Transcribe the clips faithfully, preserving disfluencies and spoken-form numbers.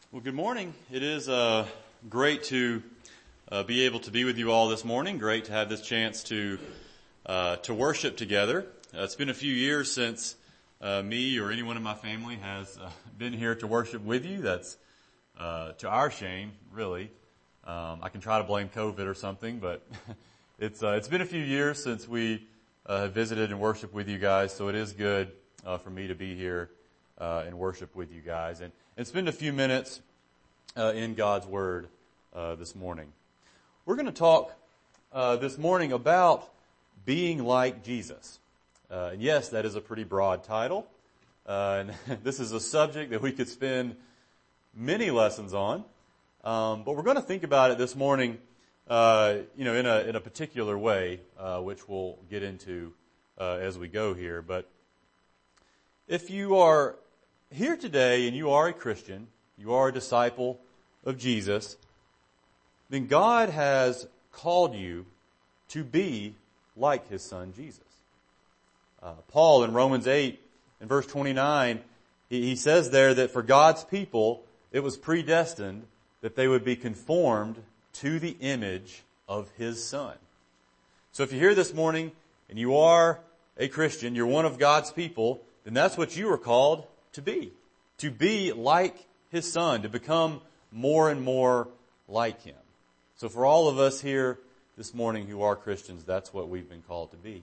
Well, good morning. It is uh, great to uh, be able to be with you all this morning. Great to have this chance to uh, to worship together. Uh, it's been a few years since uh, me or anyone in my family has uh, been here to worship with you. That's uh, to our shame, really. Um, I can try to blame COVID or something, but it's uh, it's been a few years since we uh, have visited and worshiped with you guys. So it is good uh, for me to be here uh, and worship with you guys and. And spend a few minutes uh, in God's Word uh, this morning. We're going to talk uh, this morning about being like Jesus. Uh, and yes, that is a pretty broad title. Uh, and this is a subject that we could spend many lessons on. Um, but we're going to think about it this morning, uh, you know, in a in a particular way, uh, which we'll get into uh, as we go here. But if you are here today and you are a Christian, you are a disciple of Jesus, then God has called you to be like His Son Jesus. Uh, Paul in Romans eight in verse twenty-nine, he, he says there that for God's people, it was predestined that they would be conformed to the image of His Son. So if you're here this morning and you are a Christian, you're one of God's people, then that's what you are called to be, to be like His Son, to become more and more like Him. So for all of us here this morning who are Christians, that's what we've been called to be.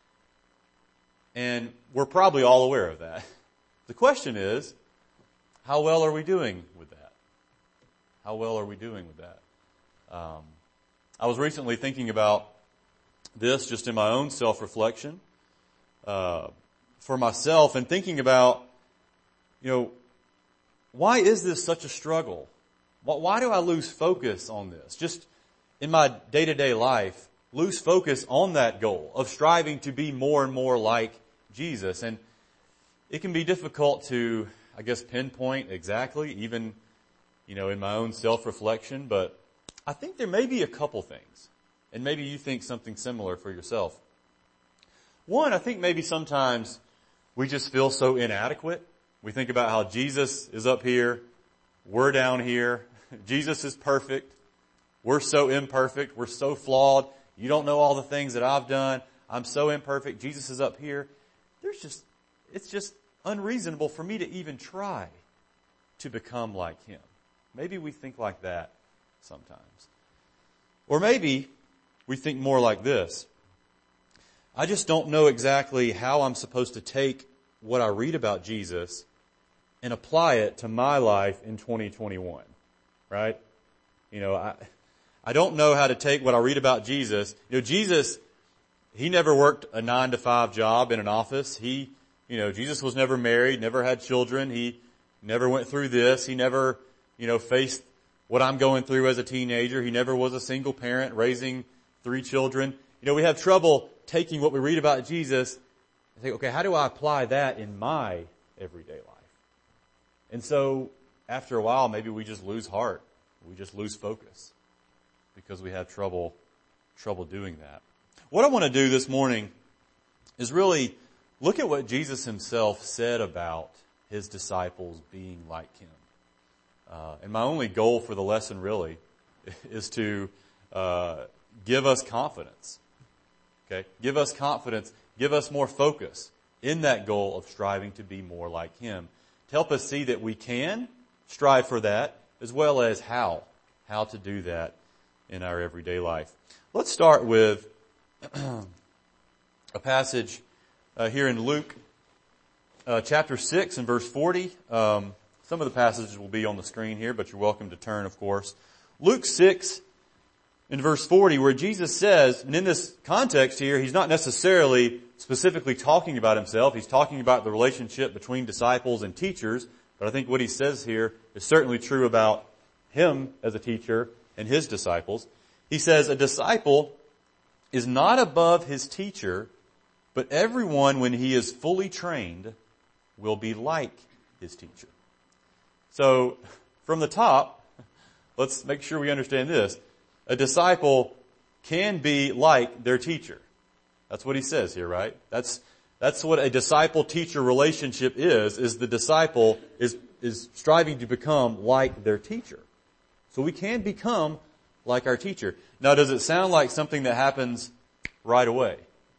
And we're probably all aware of that. The question is, how well are we doing with that? How well are we doing with that? Um, I was recently thinking about this just in my own self-reflection, uh, for myself, and thinking about You know, why is this such a struggle? Why do I lose focus on this? Just in my day-to-day life, lose focus on that goal of striving to be more and more like Jesus. And it can be difficult to, I guess, pinpoint exactly, even, you know, in my own self-reflection. But I think there may be a couple things. And maybe you think something similar for yourself. One, I think maybe sometimes we just feel so inadequate. We think about how Jesus is up here, we're down here. Jesus is perfect. We're so imperfect. We're so flawed. You don't know all the things that I've done. I'm so imperfect. Jesus is up here. There's just, it's just unreasonable for me to even try to become like Him. Maybe we think like that sometimes. Or maybe we think more like this. I just don't know exactly how I'm supposed to take what I read about Jesus and apply it to my life in twenty twenty-one, right? You know, I, I don't know how to take what I read about Jesus. You know, Jesus, He never worked a nine to five job in an office. He, you know, Jesus was never married, never had children. He never went through this. He never, you know, faced what I'm going through as a teenager. He never was a single parent raising three children. You know, we have trouble taking what we read about Jesus and think, okay, how do I apply that in my everyday life? And so, after a while, maybe we just lose heart. We just lose focus because we have trouble, trouble doing that. What I want to do this morning is really look at what Jesus Himself said about His disciples being like Him. Uh, and my only goal for the lesson really is to uh, give us confidence. Okay, give us confidence, give us more focus in that goal of striving to be more like Him. To help us see that we can strive for that, as well as how, how to do that in our everyday life. Let's start with a passage uh, here in Luke uh, chapter six and verse forty. Um, some of the passages will be on the screen here, but you're welcome to turn, of course. Luke six in verse forty, where Jesus says, and in this context here, He's not necessarily specifically talking about Himself. He's talking about the relationship between disciples and teachers. But I think what He says here is certainly true about Him as a teacher and His disciples. He says, a disciple is not above his teacher, but everyone, when he is fully trained, will be like his teacher. So, from the top, let's make sure we understand this. A disciple can be like their teacher. That's what he says here, right? That's That's what a disciple-teacher relationship is, is the disciple is, is striving to become like their teacher. So we can become like our teacher. Now, does it sound like something that happens right away?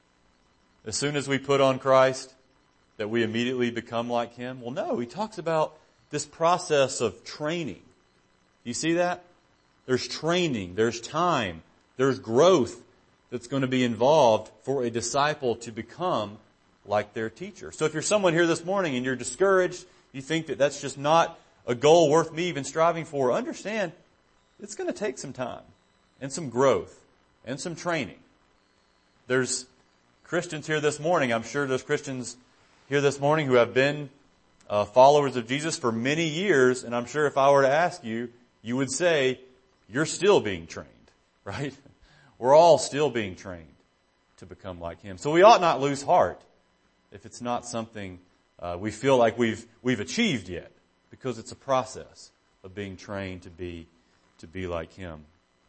As soon as we put on Christ, that we immediately become like Him? Well, no. He talks about this process of training. You see that? There's training, there's time, there's growth that's going to be involved for a disciple to become like their teacher. So if you're someone here this morning and you're discouraged, you think that that's just not a goal worth me even striving for, understand it's going to take some time and some growth and some training. There's Christians here this morning, I'm sure there's Christians here this morning who have been uh, followers of Jesus for many years, and I'm sure if I were to ask you, you would say, you're still being trained, right? We're all still being trained to become like Him. So we ought not lose heart if it's not something uh, we feel like we've we've achieved yet, because it's a process of being trained to be to be like Him.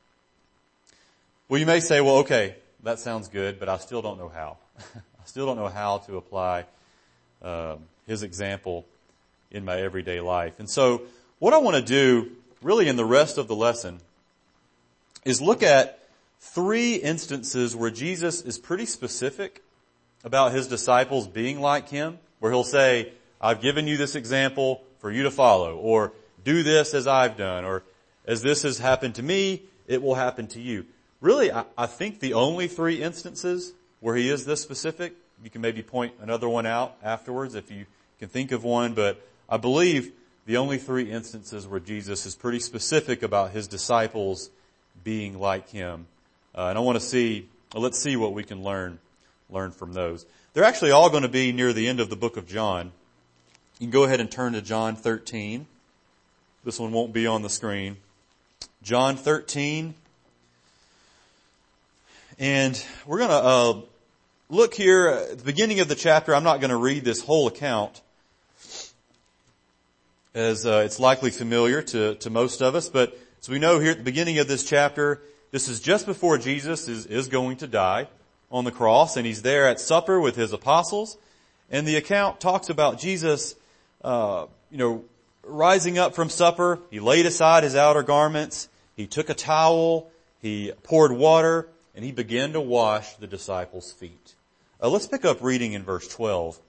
Well, you may say, well, okay, that sounds good, but I still don't know how. I still don't know how to apply uh, His example in my everyday life. And so what I want to do really in the rest of the lesson is look at three instances where Jesus is pretty specific about His disciples being like Him, where He'll say, I've given you this example for you to follow, or do this as I've done, or as this has happened to me, it will happen to you. Really, I, I think the only three instances where He is this specific, you can maybe point another one out afterwards if you can think of one, but I believe the only three instances where Jesus is pretty specific about His disciples being like Him. Uh, and I want to see, well, let's see what we can learn, learn from those. They're actually all going to be near the end of the book of John. You can go ahead and turn to John thirteen. This one won't be on the screen. John thirteen. And we're going to uh, look here at the beginning of the chapter. I'm not going to read this whole account, as uh, it's likely familiar to, to most of us. But as we know here at the beginning of this chapter, this is just before Jesus is, is going to die on the cross, and He's there at supper with His apostles. And the account talks about Jesus, uh, you know, rising up from supper. He laid aside His outer garments. He took a towel. He poured water, and He began to wash the disciples' feet. Uh, let's pick up reading in verse twelve.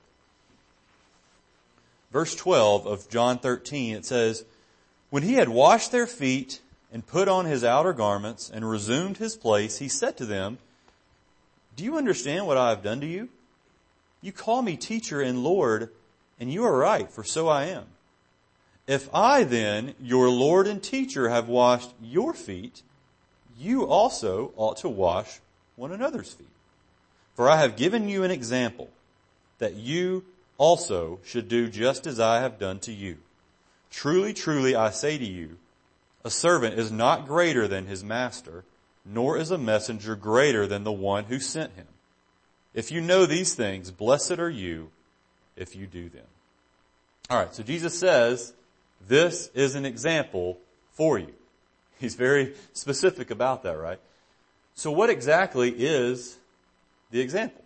Verse twelve of John thirteen, it says, when He had washed their feet and put on His outer garments and resumed His place, He said to them, do you understand what I have done to you? You call me teacher and Lord, and you are right, for so I am. If I then, your Lord and teacher, have washed your feet, you also ought to wash one another's feet. For I have given you an example, that you also should do just as I have done to you. Truly, truly, I say to you, a servant is not greater than his master, nor is a messenger greater than the one who sent him. If you know these things, blessed are you if you do them. All right, so Jesus says, this is an example for you. He's very specific about that, right? So what exactly is the example?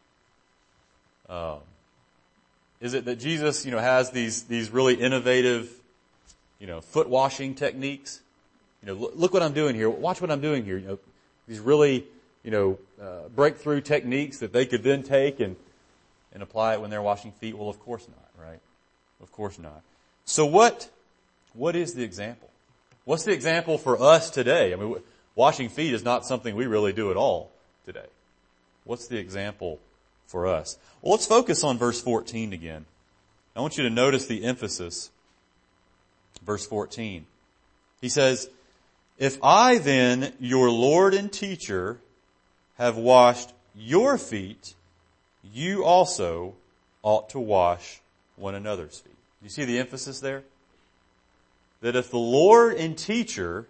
Um, is it that Jesus, you know, has these these really innovative, you know, foot washing techniques? You know, look, look what I'm doing here. Watch what I'm doing here. You know, these really, you know, uh, breakthrough techniques that they could then take and and apply it when they're washing feet. Well, of course not, right? Of course not. So what what is the example? What's the example for us today? I mean, washing feet is not something we really do at all today. What's the example for us? Well, let's focus on verse fourteen again. I want you to notice the emphasis. Verse fourteen. He says, if I then, your Lord and teacher, have washed your feet, you also ought to wash one another's feet. You see the emphasis there? That if the Lord and teacher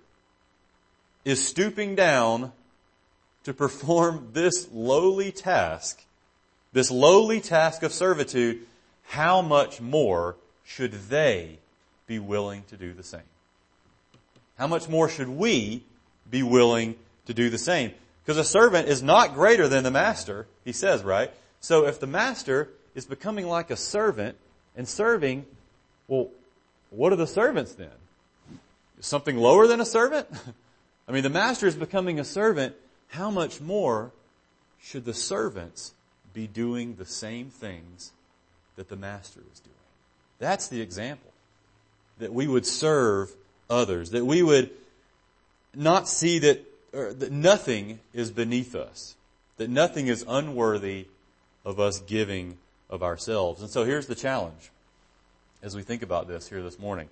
is stooping down to perform this lowly task, this lowly task of servitude, how much more should they be willing to do the same? How much more should we be willing to do the same? Because a servant is not greater than the master, he says, right? So if the master is becoming like a servant and serving, well, what are the servants then? Something lower than a servant? I mean, the master is becoming a servant. How much more should the servants be doing the same things that the master is doing? That's the example. That we would serve others. That we would not see that, or that nothing is beneath us. That nothing is unworthy of us giving of ourselves. And so here's the challenge as we think about this here this morning.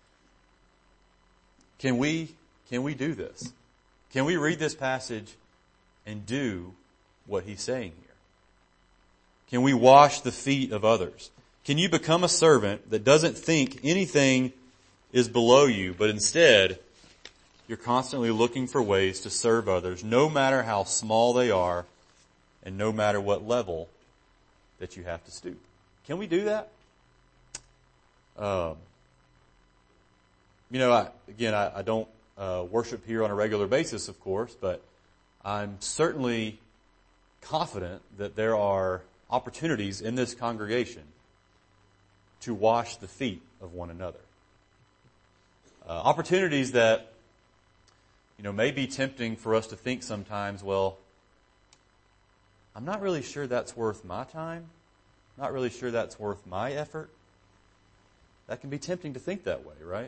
Can we, can we do this? Can we read this passage and do what he's saying here? Can we wash the feet of others? Can you become a servant that doesn't think anything is below you, but instead you're constantly looking for ways to serve others, no matter how small they are and no matter what level that you have to stoop? Can we do that? Um, you know, I, again, I, I don't uh, worship here on a regular basis, of course, but I'm certainly confident that there are opportunities in this congregation to wash the feet of one another. Uh, opportunities that, you know, may be tempting for us to think sometimes, well, I'm not really sure that's worth my time. Not really sure that's worth my effort. That can be tempting to think that way, right?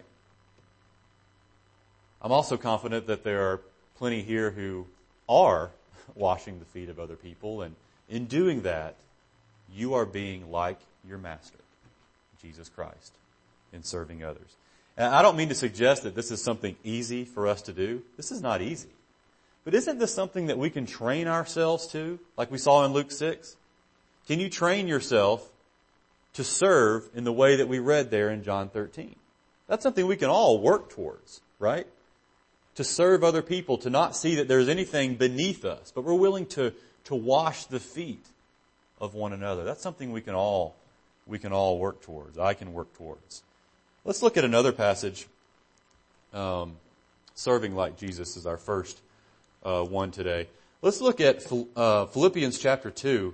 I'm also confident that there are plenty here who are washing the feet of other people, and in doing that, you are being like your master, Jesus Christ, in serving others. And I don't mean to suggest that this is something easy for us to do. This is not easy. But isn't this something that we can train ourselves to, like we saw in Luke six? Can you train yourself to serve in the way that we read there in John thirteen? That's something we can all work towards, right? To serve other people, to not see that there's anything beneath us, but we're willing to, to wash the feet of one another. That's something we can all, we can all work towards. I can work towards. Let's look at another passage. Um, serving like Jesus is our first uh, one today. Let's look at uh, Philippians chapter two.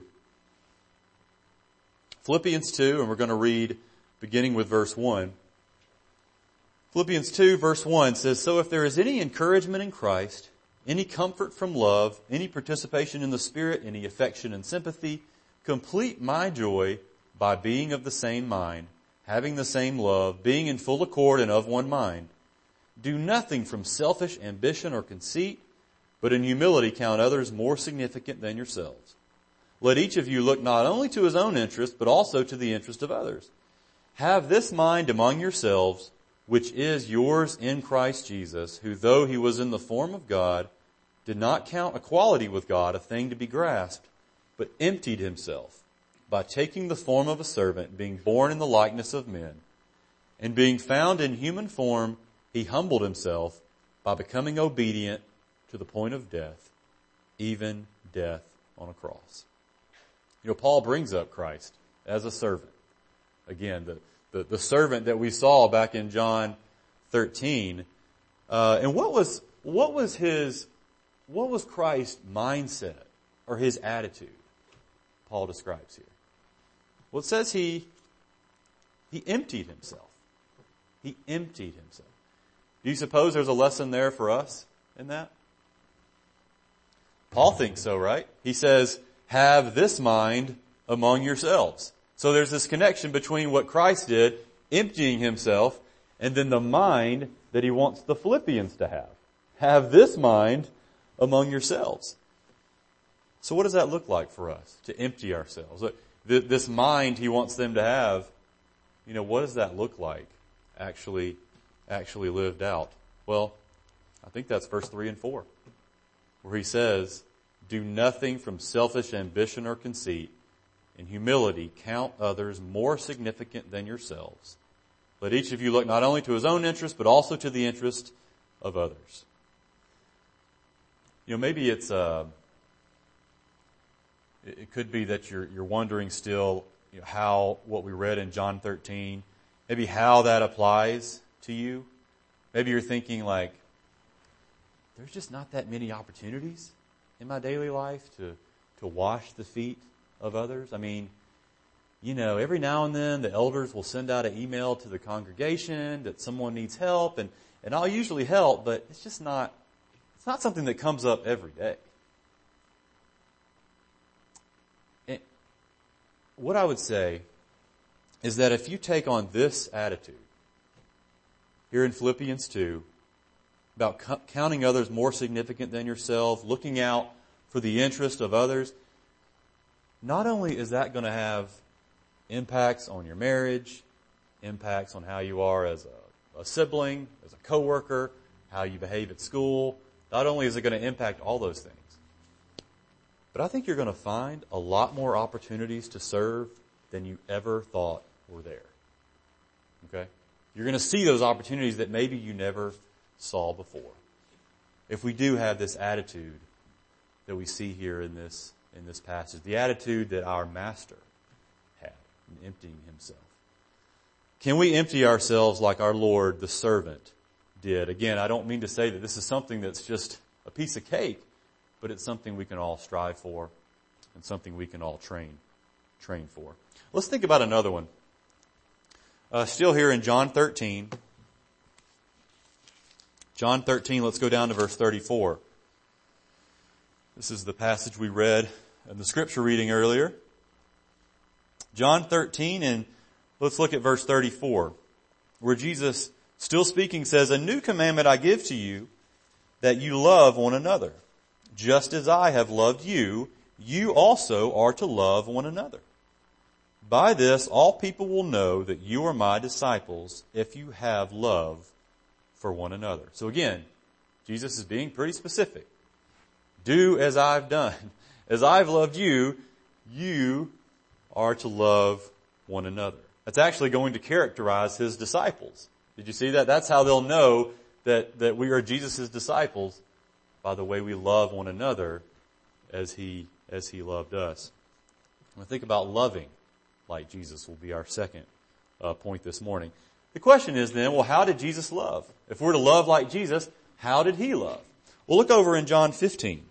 Philippians two, and we're going to read beginning with verse one. Philippians two verse one says, "So if there is any encouragement in Christ, any comfort from love, any participation in the Spirit, any affection and sympathy, complete my joy by being of the same mind, having the same love, being in full accord and of one mind. Do nothing from selfish ambition or conceit, but in humility count others more significant than yourselves. Let each of you look not only to his own interest, but also to the interest of others. Have this mind among yourselves, which is yours in Christ Jesus, who though he was in the form of God, did not count equality with God a thing to be grasped, but emptied himself by taking the form of a servant, being born in the likeness of men. And being found in human form, he humbled himself by becoming obedient to the point of death, even death on a cross." You know, Paul brings up Christ as a servant. Again, the The, the servant that we saw back in John thirteen. Uh, and what was, what was his, what was Christ's mindset or his attitude? Paul describes here. Well, it says he, he emptied himself. He emptied himself. Do you suppose there's a lesson there for us in that? Paul thinks so, right? He says, have this mind among yourselves. So there's this connection between what Christ did, emptying himself, and then the mind that he wants the Philippians to have. Have this mind among yourselves. So what does that look like for us, to empty ourselves? This mind he wants them to have, you know, what does that look like actually, actually lived out? Well, I think that's verse three and four, where he says, do nothing from selfish ambition or conceit. In humility, count others more significant than yourselves. Let each of you look not only to his own interest, but also to the interest of others. You know, maybe it's, uh, it could be that you're, you're wondering still, you know, how what we read in John thirteen, maybe how that applies to you. Maybe you're thinking like, there's just not that many opportunities in my daily life to, to wash the feet of others? I mean, you know, every now and then the elders will send out an email to the congregation that someone needs help, and, and I'll usually help, but it's just not, it's not something that comes up every day. And what I would say is that if you take on this attitude here in Philippians two, about co- counting others more significant than yourself, looking out for the interest of others, not only is that going to have impacts on your marriage, impacts on how you are as a, a sibling, as a coworker, how you behave at school. Not only is it going to impact all those things, but I think you're going to find a lot more opportunities to serve than you ever thought were there. Okay? You're going to see those opportunities that maybe you never saw before. If we do have this attitude that we see here in this in this passage, the attitude that our master had in emptying himself. Can we empty ourselves like our Lord, the servant, did? Again, I don't mean to say that this is something that's just a piece of cake, but it's something we can all strive for and something we can all train train for. Let's think about another one. Uh, still here in John thirteen. John thirteen, let's go down to verse thirty-four. This is the passage we read in the scripture reading earlier. John thirteen, and let's look at verse thirty-four, where Jesus, still speaking, says, "A new commandment I give to you, that you love one another. Just as I have loved you, you also are to love one another. By this, all people will know that you are my disciples if you have love for one another." So again, Jesus is being pretty specific. Do as I've done. As I've loved you, you are to love one another. That's actually going to characterize his disciples. Did you see that? That's how they'll know that, that we are Jesus' disciples, by the way we love one another as he, as he loved us. When I think about loving like Jesus will be our second uh, point this morning. The question is then, well, how did Jesus love? If we're to love like Jesus, how did he love? Well, look over in John fifteen.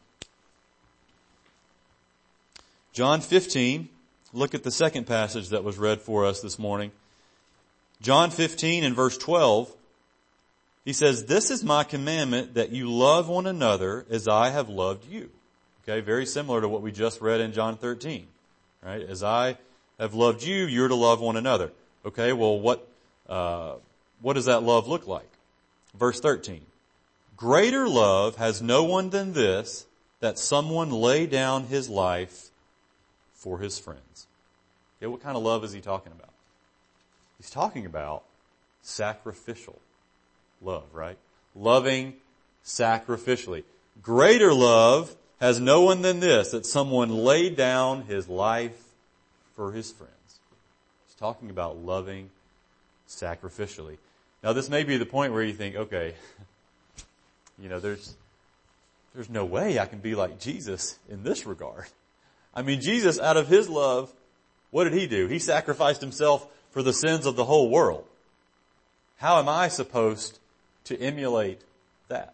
John fifteen, look at the second passage that was read for us this morning. John fifteen and verse twelve, he says, "This is my commandment, that you love one another as I have loved you." Okay, very similar to what we just read in John thirteen. Right? As I have loved you, you're to love one another. Okay, well, what uh, what does that love look like? Verse thirteen. "Greater love has no one than this, that someone lay down his life for his friends." Okay, what kind of love is he talking about? He's talking about sacrificial love, right? Loving sacrificially. Greater love has no one than this, that someone laid down his life for his friends. He's talking about loving sacrificially. Now, this may be the point where you think, okay, you know, there's there's no way I can be like Jesus in this regard. I mean, Jesus, out of his love, what did he do? He sacrificed himself for the sins of the whole world. How am I supposed to emulate that?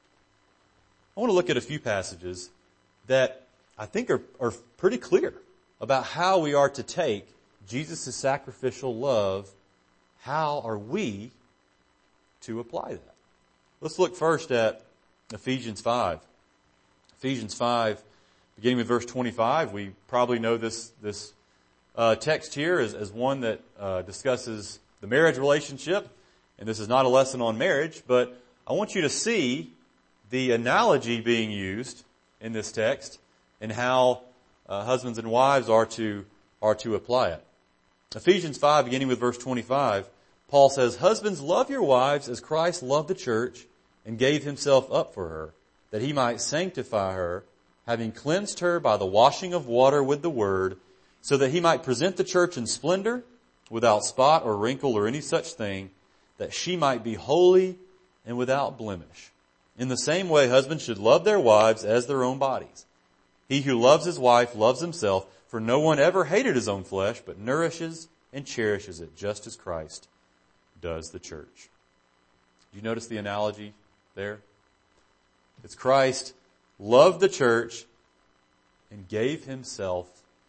I want to look at a few passages that I think are, are pretty clear about how we are to take Jesus' sacrificial love. How are we to apply that? Let's look first at Ephesians five. Ephesians five, beginning with verse twenty-five. We probably know this this uh, text here as, as one that uh, discusses the marriage relationship. And this is not a lesson on marriage, but I want you to see the analogy being used in this text and how uh, husbands and wives are to are to apply it. Ephesians five, beginning with verse twenty-five, Paul says, "Husbands, love your wives as Christ loved the church and gave himself up for her, that he might sanctify her, having cleansed her by the washing of water with the word, so that he might present the church in splendor, without spot or wrinkle or any such thing, that she might be holy and without blemish. In the same way, husbands should love their wives as their own bodies. He who loves his wife loves himself, for no one ever hated his own flesh, but nourishes and cherishes it, just as Christ does the church." Do you notice the analogy there? It's Christ loved the church and gave himself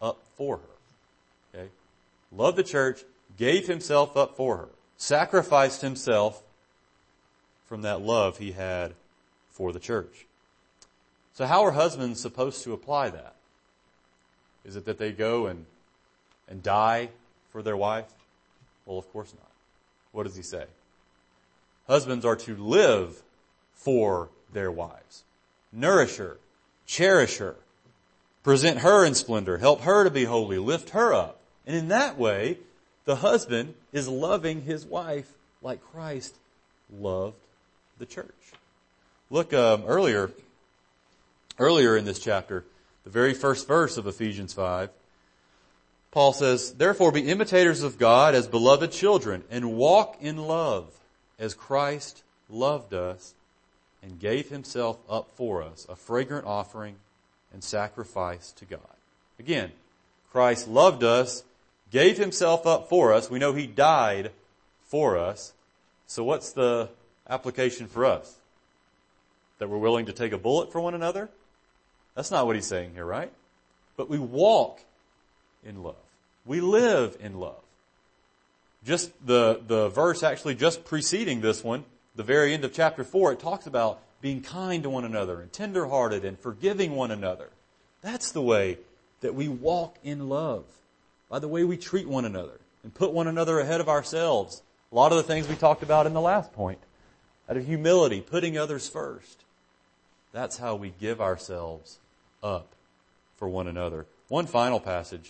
up for her. Okay? Loved the church, gave himself up for her, sacrificed himself from that love he had for the church. So how are husbands supposed to apply that? Is it that they go and, and die for their wife? Well, of course not. What does he say? Husbands are to live for their wives. Nourish her, cherish her, present her in splendor, help her to be holy, lift her up. And in that way, the husband is loving his wife like Christ loved the church. Look um, earlier, earlier in this chapter, the very first verse of Ephesians five, Paul says, "Therefore be imitators of God as beloved children, and walk in love as Christ loved us and gave himself up for us, a fragrant offering and sacrifice to God." Again, Christ loved us, gave himself up for us. We know he died for us. So what's the application for us? That we're willing to take a bullet for one another? That's not what he's saying here, right? But we walk in love. We live in love. Just the, the verse actually just preceding this one, the very end of chapter four, it talks about being kind to one another and tenderhearted and forgiving one another. That's the way that we walk in love. By the way we treat one another and put one another ahead of ourselves. A lot of the things we talked about in the last point. Out of humility, putting others first. That's how we give ourselves up for one another. One final passage.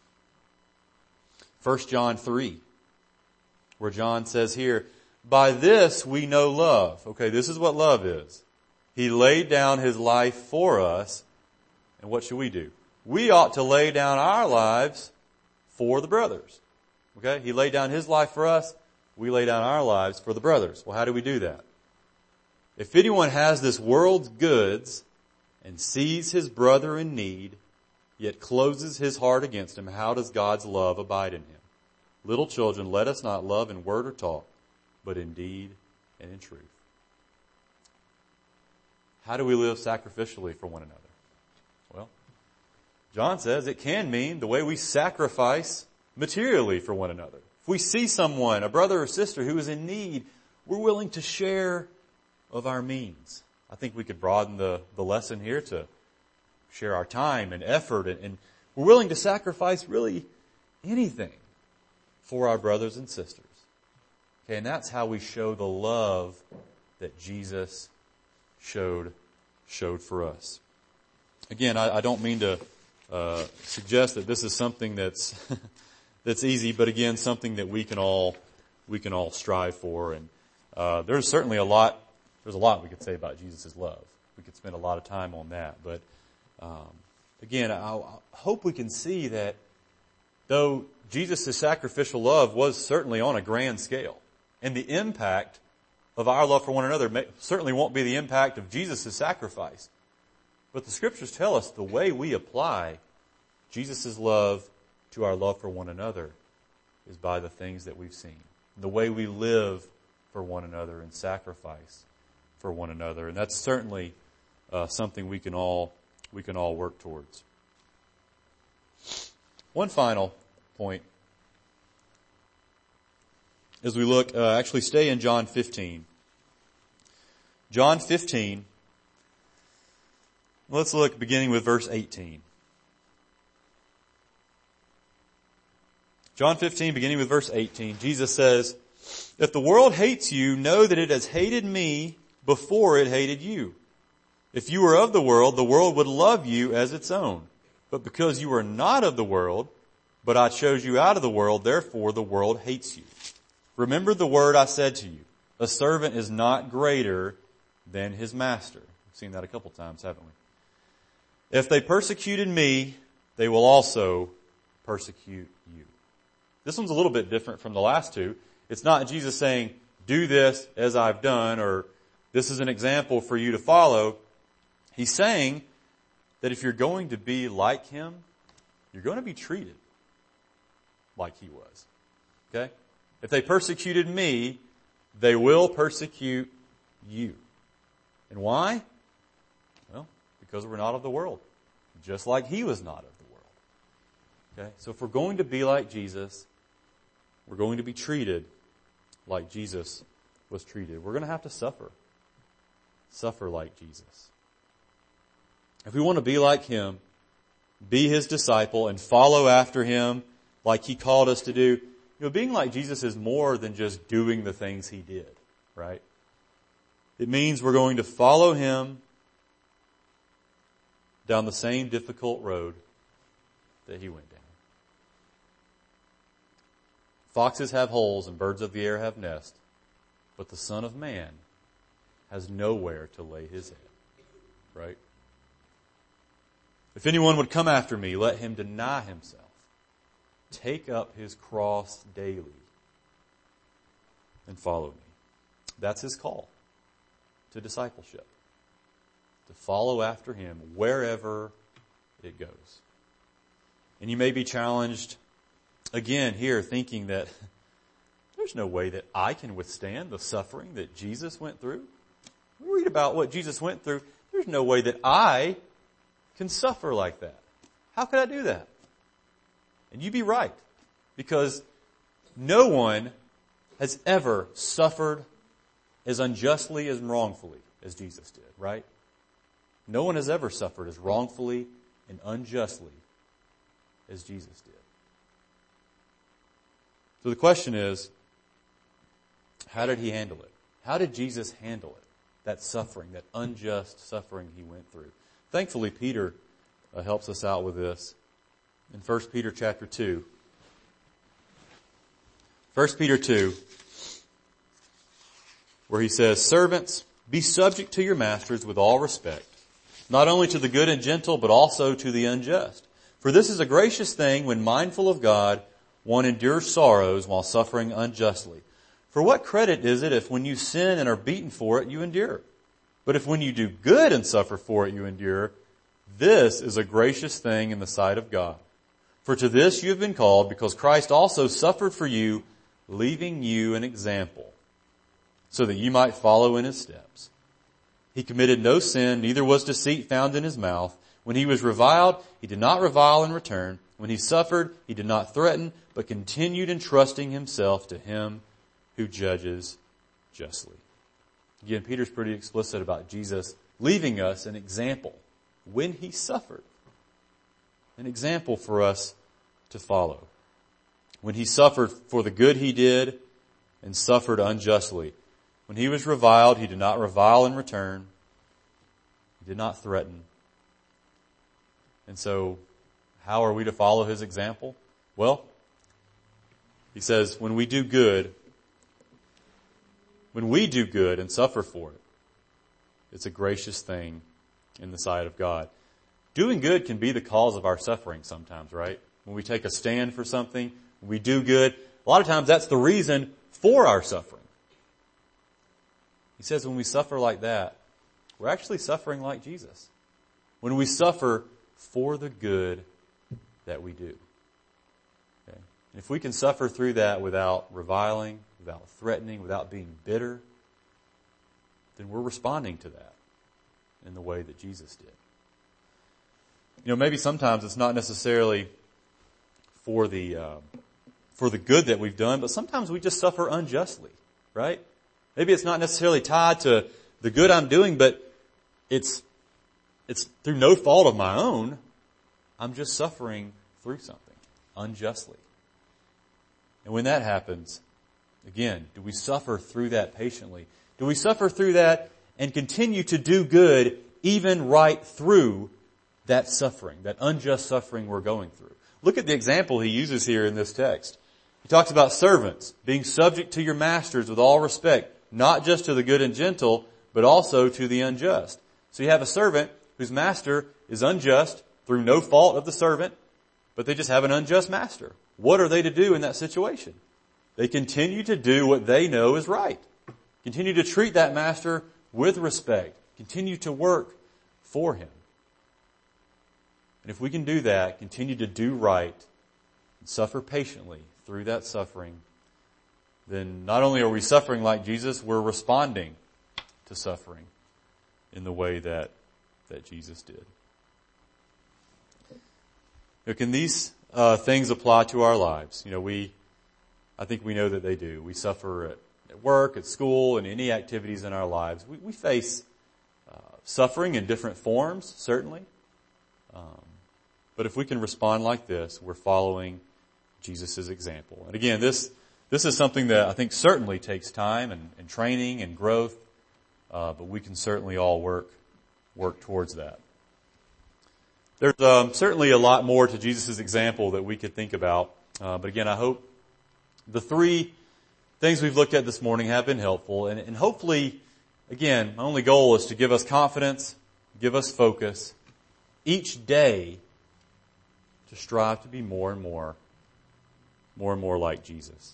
First John three. Where John says here, "By this we know love." Okay, this is what love is. He laid down his life for us. And what should we do? We ought to lay down our lives for the brothers. Okay, he laid down his life for us. We lay down our lives for the brothers. Well, how do we do that? "If anyone has this world's goods and sees his brother in need, yet closes his heart against him, how does God's love abide in him? Little children, let us not love in word or talk, but in deed and in truth." How do we live sacrificially for one another? Well, John says it can mean the way we sacrifice materially for one another. If we see someone, a brother or sister who is in need, we're willing to share of our means. I think we could broaden the, the lesson here to share our time and effort, and, and we're willing to sacrifice really anything for our brothers and sisters. Okay, and that's how we show the love that Jesus showed showed for us. Again, I, I don't mean to uh, suggest that this is something that's that's easy, but again, something that we can all we can all strive for. And uh, there's certainly a lot. There's a lot we could say about Jesus' love. We could spend a lot of time on that. But um, again, I, I hope we can see that though Jesus' sacrificial love was certainly on a grand scale, and the impact of our love for one another may, certainly won't be the impact of Jesus' sacrifice. But the Scriptures tell us the way we apply Jesus' love to our love for one another is by the things that we've seen. The way we live for one another and sacrifice for one another. And that's certainly uh, something we can all we can all work towards. One final point as we look, uh, actually stay in John fifteen. John fifteen, let's look beginning with verse eighteen. John fifteen, beginning with verse eighteen, Jesus says, "If the world hates you, know that it has hated me before it hated you. If you were of the world, the world would love you as its own. But because you are not of the world, but I chose you out of the world, therefore the world hates you. Remember the word I said to you, a servant is not greater than his master." We've seen that a couple times, haven't we? "If they persecuted me, they will also persecute you." This one's a little bit different from the last two. It's not Jesus saying, "Do this as I've done," or "This is an example for you to follow." He's saying that if you're going to be like him, you're going to be treated like he was. Okay? If they persecuted me, they will persecute you. And why? Well, because we're not of the world. Just like he was not of the world. Okay? So if we're going to be like Jesus, we're going to be treated like Jesus was treated. We're going to have to suffer. Suffer like Jesus. If we want to be like Him, be His disciple, and follow after Him like He called us to do, you know, being like Jesus is more than just doing the things He did, right? It means we're going to follow Him down the same difficult road that He went down. Foxes have holes and birds of the air have nests, but the Son of Man has nowhere to lay His head, right? If anyone would come after me, let him deny himself, take up his cross daily, and follow me. That's His call to discipleship, to follow after Him wherever it goes. And you may be challenged again here thinking that there's no way that I can withstand the suffering that Jesus went through. We read about what Jesus went through. There's no way that I can suffer like that. How could I do that? And you'd be right, because no one has ever suffered as unjustly and wrongfully as Jesus did, right? No one has ever suffered as wrongfully and unjustly as Jesus did. So the question is, how did He handle it? How did Jesus handle it? That suffering, that unjust suffering He went through. Thankfully, Peter uh, helps us out with this. In First Peter chapter two. First Peter two, where he says, "Servants, be subject to your masters with all respect, not only to the good and gentle, but also to the unjust. For this is a gracious thing when mindful of God, one endures sorrows while suffering unjustly. For what credit is it if when you sin and are beaten for it, you endure? But if when you do good and suffer for it, you endure, this is a gracious thing in the sight of God. For to this you have been called, because Christ also suffered for you, leaving you an example, so that you might follow in His steps. He committed no sin, neither was deceit found in His mouth. When He was reviled, He did not revile in return. When He suffered, He did not threaten, but continued entrusting Himself to Him who judges justly." Again, Peter's pretty explicit about Jesus leaving us an example when He suffered. An example for us to follow. When He suffered for the good He did and suffered unjustly. When He was reviled, He did not revile in return. He did not threaten. And so, how are we to follow His example? Well, He says, when we do good, when we do good and suffer for it, it's a gracious thing in the sight of God. Doing good can be the cause of our suffering sometimes, right? When we take a stand for something, when we do good, a lot of times that's the reason for our suffering. He says when we suffer like that, we're actually suffering like Jesus. When we suffer for the good that we do. Okay? And if we can suffer through that without reviling, without threatening, without being bitter, then we're responding to that in the way that Jesus did. You know, maybe sometimes it's not necessarily for the uh, for the good that we've done, but sometimes we just suffer unjustly, right? Maybe it's not necessarily tied to the good I'm doing, but it's it's through no fault of my own. I'm just suffering through something unjustly. And when that happens, again, do we suffer through that patiently? Do we suffer through that and continue to do good even right through that suffering, that unjust suffering we're going through? Look at the example he uses here in this text. He talks about servants being subject to your masters with all respect, not just to the good and gentle, but also to the unjust. So you have a servant whose master is unjust through no fault of the servant, but they just have an unjust master. What are they to do in that situation? They continue to do what they know is right. Continue to treat that master with respect. Continue to work for him. And if we can do that, continue to do right, and suffer patiently through that suffering, then not only are we suffering like Jesus, we're responding to suffering in the way that, that Jesus did. Now, can these uh, things apply to our lives. You know, we, I think we know that they do. We suffer at, at work, at school, and any activities in our lives. We, we face uh, suffering in different forms, certainly. Um, but if we can respond like this, we're following Jesus' example. And again, this this is something that I think certainly takes time and, and training and growth, uh, but we can certainly all work work towards that. There's um, certainly a lot more to Jesus' example that we could think about. Uh, but again, I hope the three things we've looked at this morning have been helpful. And, and hopefully, again, my only goal is to give us confidence, give us focus, each day to strive to be more and more, more and more like Jesus.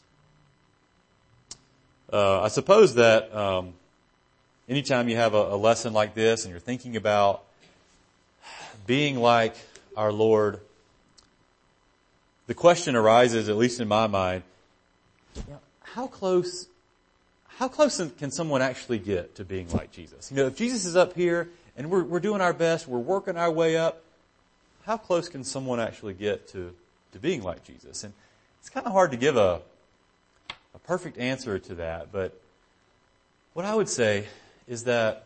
Uh, I suppose that um, anytime you have a, a lesson like this and you're thinking about being like our Lord, the question arises, at least in my mind, you know, how close, how close can someone actually get to being like Jesus? You know, if Jesus is up here and we're, we're doing our best, we're working our way up, how close can someone actually get to, to being like Jesus? And it's kind of hard to give a, a perfect answer to that, but what I would say is that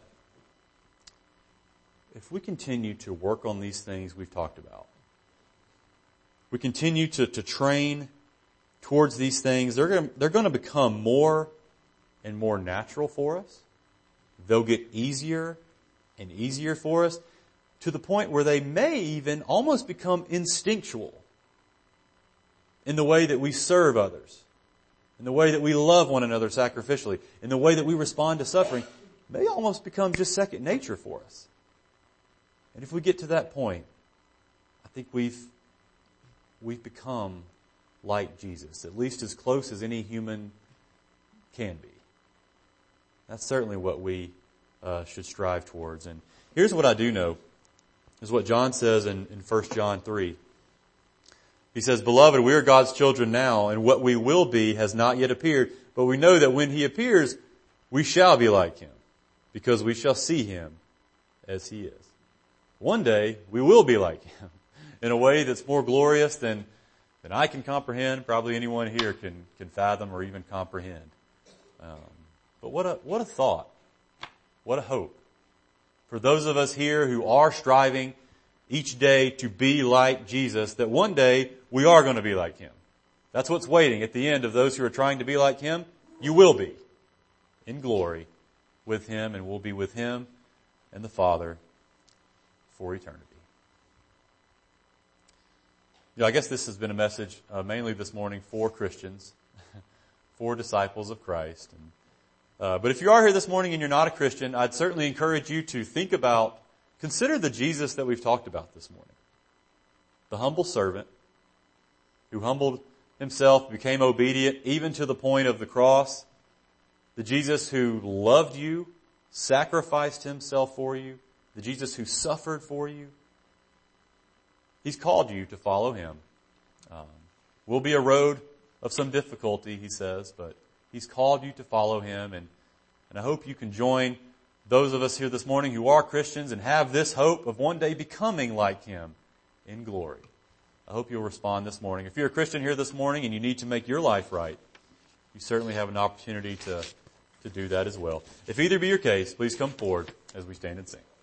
if we continue to work on these things we've talked about, we continue to, to train towards these things, they're going to, they're going to become more and more natural for us. They'll get easier and easier for us to the point where they may even almost become instinctual in the way that we serve others, in the way that we love one another sacrificially, in the way that we respond to suffering, may almost become just second nature for us. And if we get to that point, I think we've we've become like Jesus, at least as close as any human can be. That's certainly what we uh, should strive towards. And here's what I do know, is what John says in, in First John three. He says, "Beloved, we are God's children now, and what we will be has not yet appeared. But we know that when He appears, we shall be like Him, because we shall see Him as He is." One day, we will be like Him in a way that's more glorious than, than I can comprehend, probably anyone here can, can fathom or even comprehend. Um, but what a, what a thought. What a hope. For those of us here who are striving each day to be like Jesus, that one day we are going to be like Him. That's what's waiting at the end of those who are trying to be like Him. You will be in glory with Him, and we'll be with Him and the Father for eternity. You know, I guess this has been a message uh, mainly this morning for Christians, for disciples of Christ. And, uh, but if you are here this morning and you're not a Christian, I'd certainly encourage you to think about, consider the Jesus that we've talked about this morning. The humble servant who humbled himself, became obedient even to the point of the cross. The Jesus who loved you, sacrificed Himself for you. The Jesus who suffered for you. He's called you to follow Him. Um, will be a road of some difficulty, He says, but He's called you to follow Him. And, and I hope you can join those of us here this morning who are Christians and have this hope of one day becoming like Him in glory. I hope you'll respond this morning. If you're a Christian here this morning and you need to make your life right, you certainly have an opportunity to, to do that as well. If either be your case, please come forward as we stand and sing.